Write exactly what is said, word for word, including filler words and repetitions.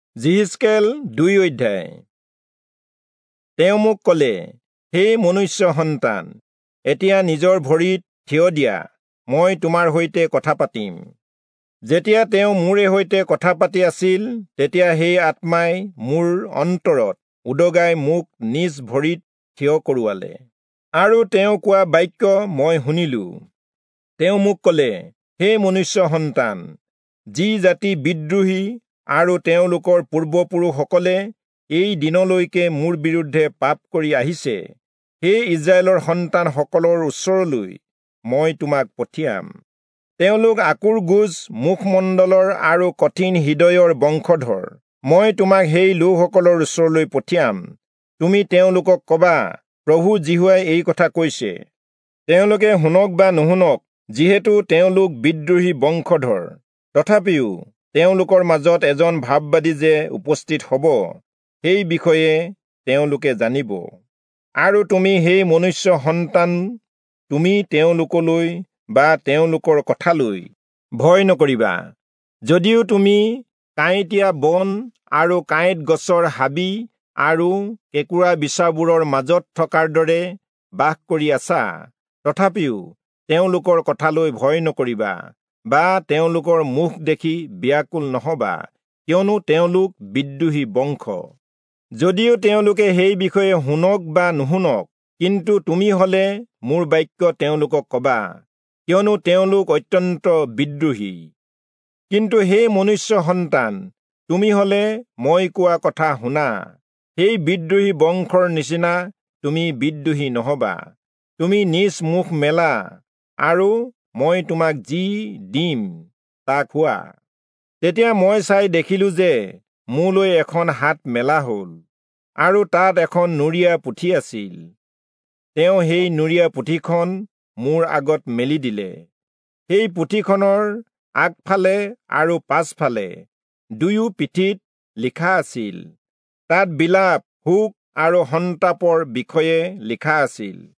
যিহিজকেল দুই অধ্যায়। তেওঁ মোক ক'লে, হে মনুষ্য সন্তান, এতিয়া নিজৰ ভৰিত থিয় দিয়া, মই তোমাৰ সৈতে কথা পাতিম। যেতিয়া তেওঁ মোৰে সৈতে কথা পাতি আছিল, তেতিয়া সেই আত্মাই মোৰ অন্তৰত উদগাই মোক নিজ ভৰিত থিয় কৰোৱালে। আৰু তেওঁ কোৱা বাক্য মই শুনিলো। তেওঁ মোক ক'লে, হে মনুষ্য সন্তান, যি জাতি বিদ্ৰোহী আৰু তেওঁলোকৰ পূৰ্বপুৰুষসকলে এই দিনলৈকে মোৰ বিৰুদ্ধে পাপ কৰি আহিছে, সেই ইজৰাইলৰ সন্তানসকলৰ ওচৰলৈ মই তোমাক পঠিয়াম। তেওঁলোক আকুৰ গোজ, মুখমণ্ডলৰ আৰু কঠিন হৃদয়ৰ বংশধৰ। মই তোমাক সেই লোকসকলৰ ওচৰলৈ পঠিয়াম। তুমি তেওঁলোকক কবা, প্ৰভু জিহুৱাই এই কথা কৈছে। তেওঁলোকে শুনক বা নুশুনক, যিহেতু তেওঁলোক বিদ্ৰোহী বংশধৰ, তথাপিও তেওঁলোকৰ মাজত এজন ভাৱবাদী যে উপস্থিত হ'ব, সেই বিষয়ে তেওঁলোকে জানিব। আৰু তুমি সেই মনুষ্য সন্তান, তুমি তেওঁলোকলৈ বা তেওঁলোকৰ কথালৈ ভয় নকৰিবা। যদিও তুমি কাঁইটীয়া বন আৰু কাঁইট গছৰ হাবি আৰু কেঁকুৰা বিচাবোৰৰ মাজত থকাৰ দৰে বাস কৰি আছা, তথাপিও তেওঁলোকৰ কথালৈ ভয় নকৰিবা বা তেওঁলোকৰ মুখ দেখি ব্যাকুল নহবা, কিয়নো তেওঁলোক বিদ্ৰোহী বংশ। যদিও তেওঁলোকে সেই বিষয়ে শুনক বা নুশুনক, কিন্তু তুমি হলে মোৰ বাক্য তেওঁলোকক কবা, কিয়নো তেওঁলোক অত্যন্ত বিদ্ৰোহী। কিন্তু সেই মনুষ্য সন্তান, তুমি হলে মই কোৱা কথা শুনা। সেই বিদ্ৰোহী বংশৰ নিচিনা তুমি বিদ্ৰোহী নহবা। তুমি নিজ মুখ মেলা, আৰু মই তোমাক যি দিম তাক খোৱা। তেতিয়া মই চাই দেখিলো যে মোলৈ এখন হাত মেলা হ'ল, আৰু তাত এখন নুৰীয়া পুথি আছিল। তেওঁ সেই নুৰীয়া পুথিখন মোৰ আগত মেলি দিলে। সেই পুথিখনৰ আগফালে আৰু পাছফালে দুয়ো পিঠিত লিখা আছিল। তাত বিলাপ, শোক আৰু সন্তাপৰ বিষয়ে লিখা আছিল।